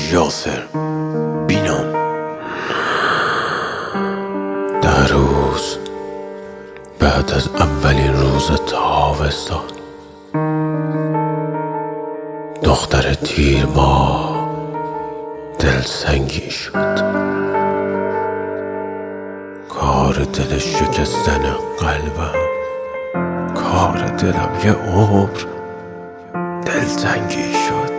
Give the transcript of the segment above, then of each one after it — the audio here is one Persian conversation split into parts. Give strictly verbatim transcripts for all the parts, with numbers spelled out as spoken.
یاسر بینام. در روز بعد از اولین روز تابستان، دختر تیر ماه دلسنگی شد. کار دل شکستن قلبم، کار دلم یه عمر دلتنگی شد.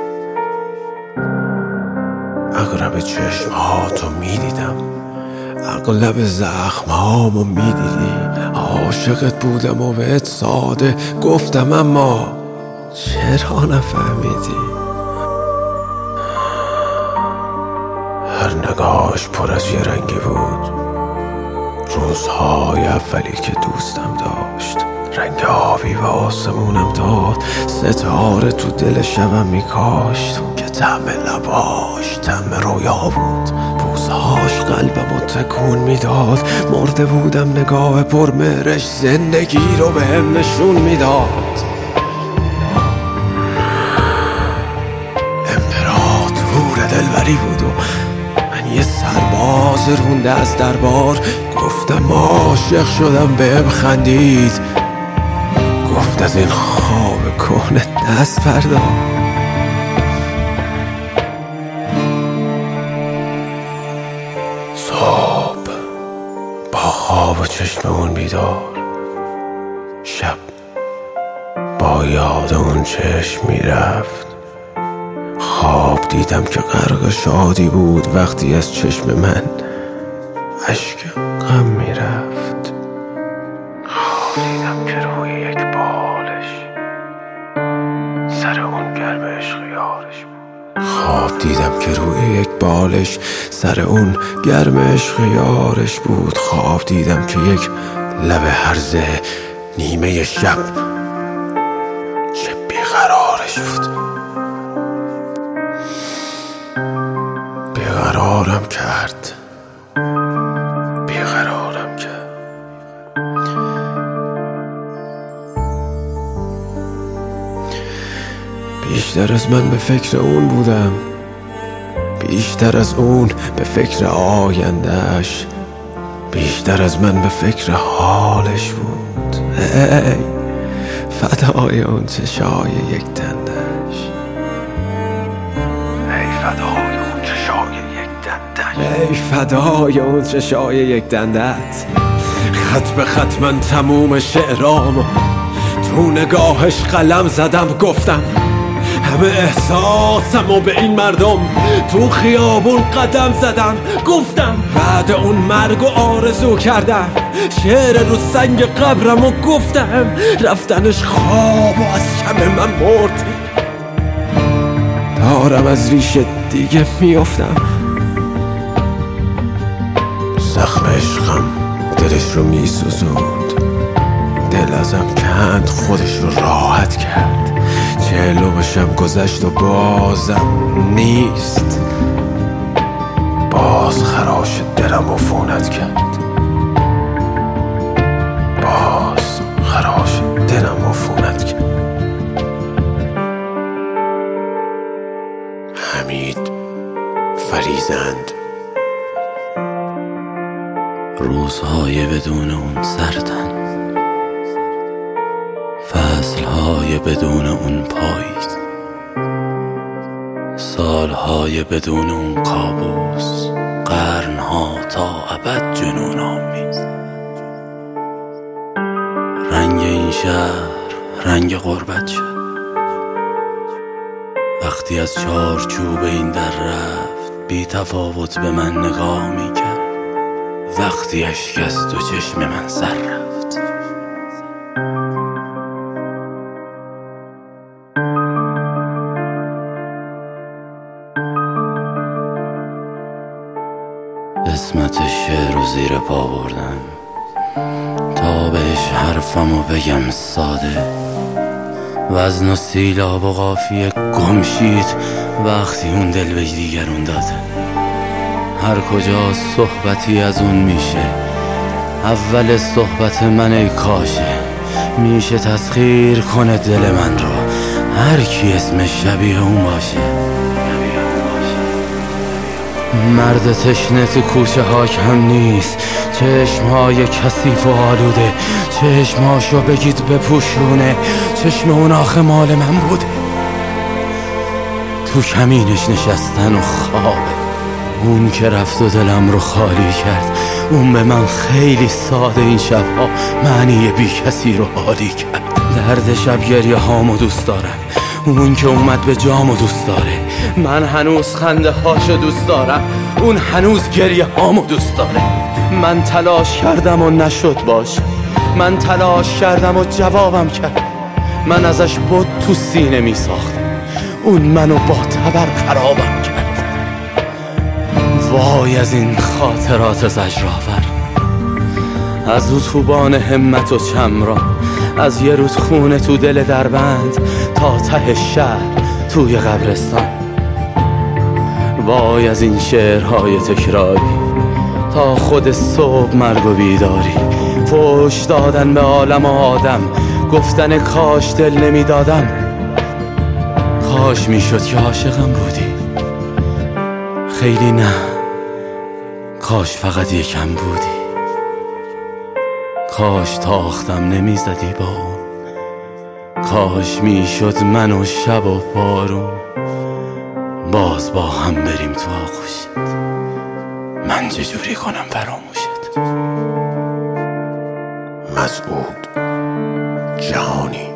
اغرب چشمهاتو میدیدم، اغلب زخمهامو میدیدی. عاشقت بودم و بهت ساده گفتم، اما چرا نفهمیدی؟ هر نگاهش پر از یه رنگی بود. روزهای اولی که دوستم داشت، رنگ آبی و آسمونم داد. ستاره تو دل شبم میکاشت که طعم لباش طعم رویا بود. بوسهاش قلبمو تکون میداد. مرده بودم نگاه پرمهرش زندگی رو بهم نشون میداد. امپراتور دلبری بود و من یه سرباز رونده از دربار. گفتم عاشق شدم، بهم خندید. گفت از این خواب کهنه دست بردار. صبح با خواب و چشم اون بیدار، شب با یاد اون چشم میرفت. خواب دیدم که غرق شادی بود وقتی از چشم من اشک غم میرفت. خواب دیدم که روی یک بالش سر اون گرم عشق یارش بود. خواب دیدم که روی یک بالش سر اون گرم عشق یارش بود. خواب دیدم که یک لب هرزه نیمه شب چه بیقرارش بود. بیقرارم کرد، بیقرارم کرد. بیشتر از من به فکر اون بودم، بیشتر از اون به فکر آیندهش، بیشتر از من به فکر حالش بود. ای فدای اون چشای یک دندش، ای فدای اون چشای یک دندش، ای فدای اون چشای یک دندت. خط به خط من تموم شعرام تو نگاهش قلم زدم. گفتم همه احساسم و به این مردم تو خیابون قدم زدم. گفتم بعد اون مرگ و آرزو کردم شعر رو سنگ قبرم و گفتم رفتنش خواب و از شب من مرد. دارم از ریشه دیگه میافتم. زخم عشقم دلش رو میسوزوند، دل ازم کند خودش رو راحت کرد. چهلو بشم گذشت و بازم نیست. باز خراش دلم عفونت کرد، باز خراش دلم عفونت کرد. حمید فریزند. روزهای بدون اون سردن، فصلهای بدون اون پاییز، سالهای بدون اون کابوس، قرنها تا ابد جنون آمیز. رنگ این شهر رنگ غربت شد وقتی از چارچوب این در رفت. بی تفاوت به من نگاه میکرد وقتی اشک از دو چشم من سر رفت. قسمت شعر رو زیر پا بردم تا بهش حرفمو بگم ساده. وزن و سیلاب و قافیه گم شید وقتی اون دل به دیگرون داده. هر کجا صحبتی از اون میشه، اول صحبت من ای کاشه. میشه تسخیر کنه دل من رو هر کی اسمش شبیه اون باشه. مرد تشنه تو کوچه ها کم نیست، چشمهای کثیف و آلوده، چشمهاشو بگید بپوشونه، چشم اون آخه مال من بوده. تو کمینش نشستن و خوابه، اون که رفت و دلم رو خالی کرد. اون به من خیلی ساده این شبها معنی بی کسی رو حالی کرد. درد شب گریه هامو دوست دارم، اون که اومد به جامو دوست داره. من هنوز خنده هاشو دوست دارم، اون هنوز گریه هامو دوست داره. من تلاش کردم و نشد باش، من تلاش کردم و جوابم کرد. من ازش بود تو سینه می ساختم، اون منو با تبر خرابم کرد. وای از این خاطرات زجرآور، از او توبان همت و چمران، از یه رودخونه تو دل دربند تا ته شهر توی قبرستان. وای از این شعرهای تکراری تا خود صبح مرگ و بیداری، فحش دادن به عالم و آدم، گفتن کاش دل نمیدادم، کاش میشد که عاشقم بودی. خیلی نه، کاش فقط یکم بودی. کاش تاختم نمیزدی با اون، کاش میشد من و شب و بارون باز با هم بریم تو آغوشت. من چجوری کنم فراموشت؟ مسعود جهانی.